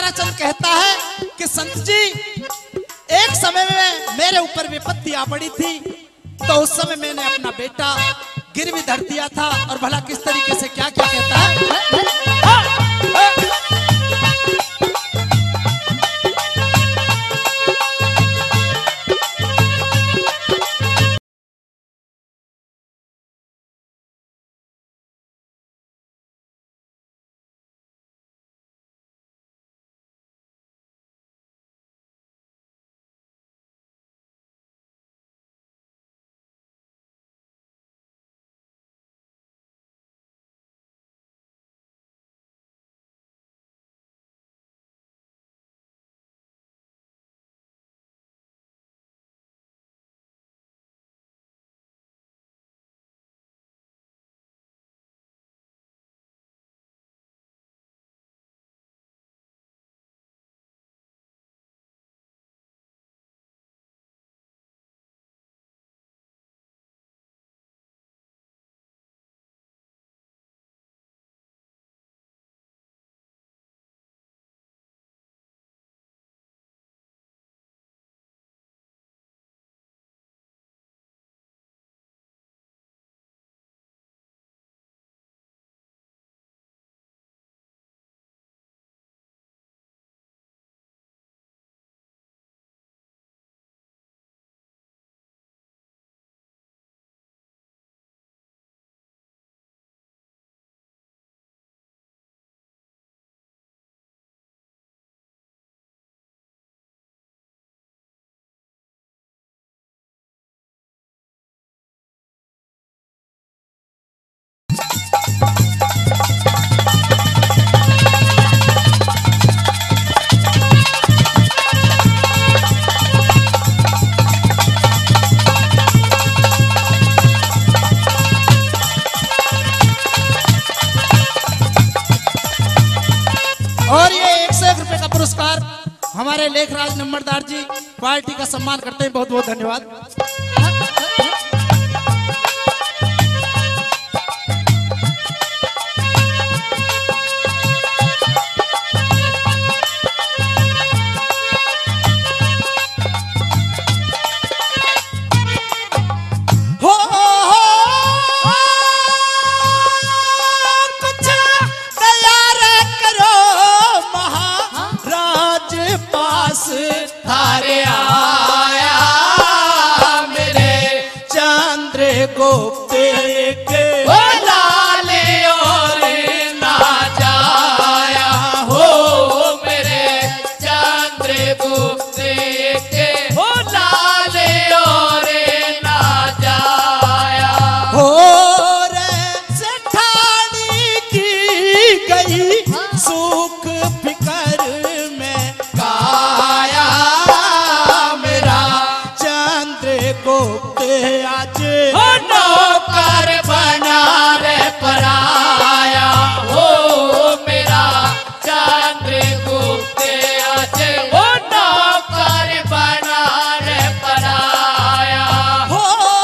ताराचंद कहता है कि संत जी, एक समय में मेरे ऊपर विपत्ति आ पड़ी थी, तो उस समय मैंने अपना बेटा गिरवी धर दिया था। और भला किस तरीके से क्या क्या कहता है। और ये 101 रुपए का पुरस्कार हमारे लेखराज नंबरदार जी पार्टी का सम्मान करते हैं। बहुत बहुत धन्यवाद। थारे आया मेरे चंद्रगुप्त के लाले और ना जाया हो, मेरे चंद्रगुप्त के लाले और ना जाया हो रे सेठानी की गई सुख फिकर में काया, मेरा चंद्रगुप्त आज नौकर बना रे पराया हो, मेरा चंद्रगुप्त आज नौकर बना रे पराया हो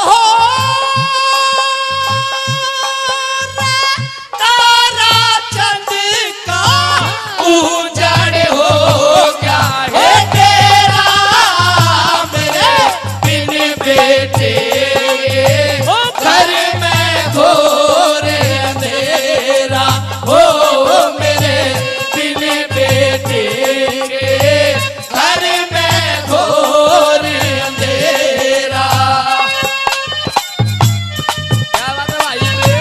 ताराचंद का उजाड़ हो गया है तेरा, मेरे बिन बेटे घर में घोर अंधेरा हो, मेरे बिन बेटे घर में घोर अंधेरा। क्या बात है भाई रे?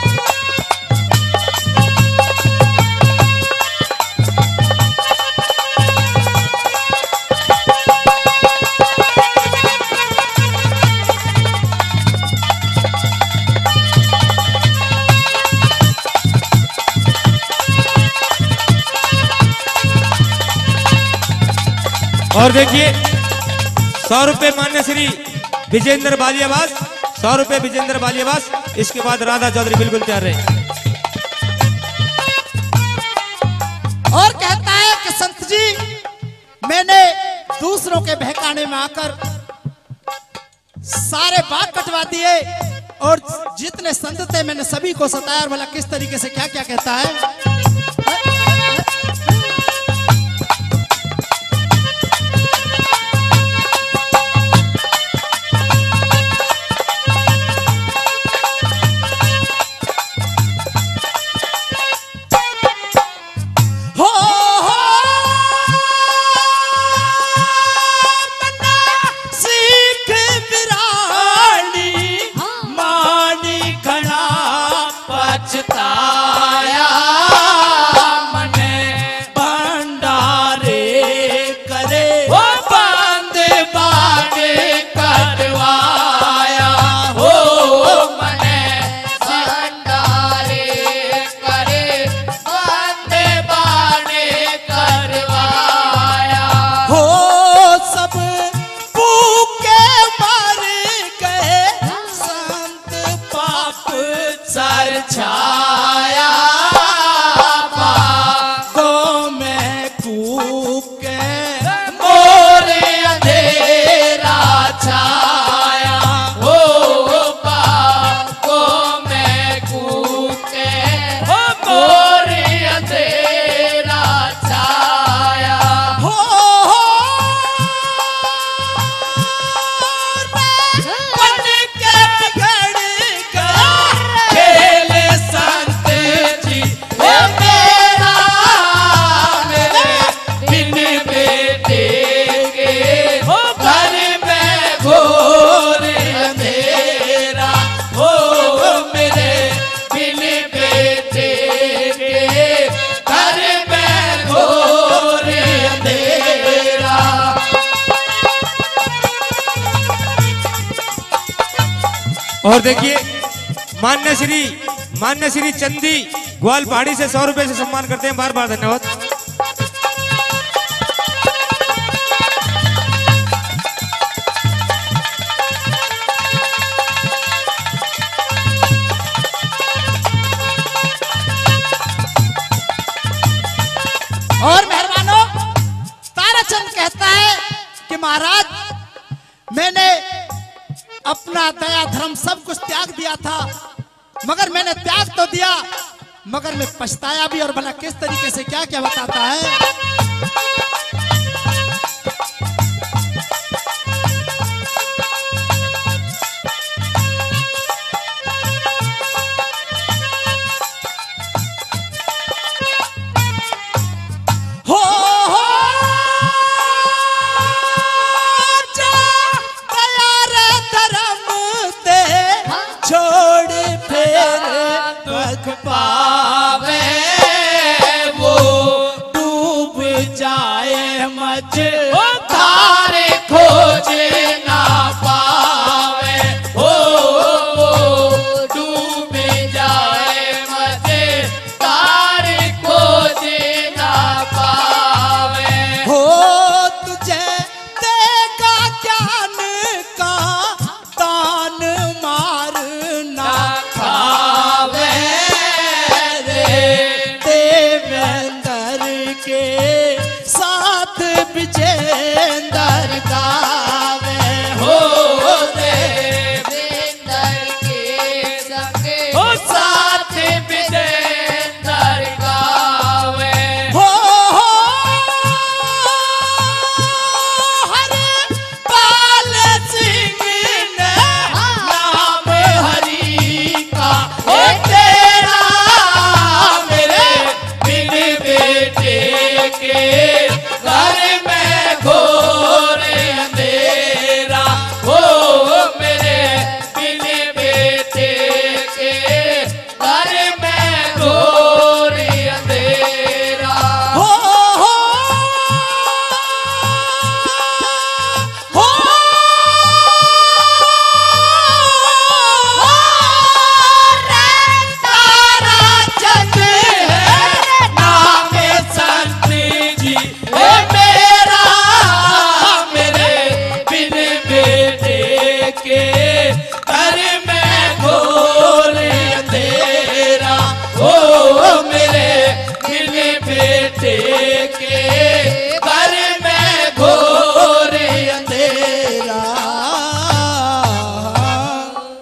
और देखिए 100 रुपए मान्य श्री विजेंद्र बालियावास, 100 रुपए विजेंद्र बालियावास। इसके बाद राधा चौधरी बिल्कुल तैयार रहे। और कहता है कि संत जी, मैंने दूसरों के बहकाने में आकर सारे बाग कटवा दिए और जितने संत थे मैंने सभी को सताया। और भला किस तरीके से क्या क्या कहता है। फूके मोरे अंधेरा छाया हो बागों में कूके मोरे अंधेरा छाया हो बन के बिगड़ गया खेल संत जी हे मेरा मेरे बिन बेटे के घर में घोर अंधेरा हो मेरे बिन बेटे के घर में घोर अंधेरा। और देखिए मान्य श्री चंदी ग्वाल पहाड़ी से 100 रुपए से सम्मान करते हैं। बार बार धन्यवाद। और मेहरबानों, ताराचंद कहता है कि महाराज मैंने अपना दया धर्म सब कुछ त्याग दिया था, मगर मैंने त्याग तो दिया मगर मैं पछताया भी। और भला किस तरीके से क्या क्या बताता है। हो जा दया रे धर्म ते छोड़ फिर पग पावे वो डूब जाए मच तारे खोज ना पावे हो डूब जाए मजे तारे खोज ना पावे हो तुझे देगा ज्ञान का दान मारना खावे रे देवेंद्र के साथ विजय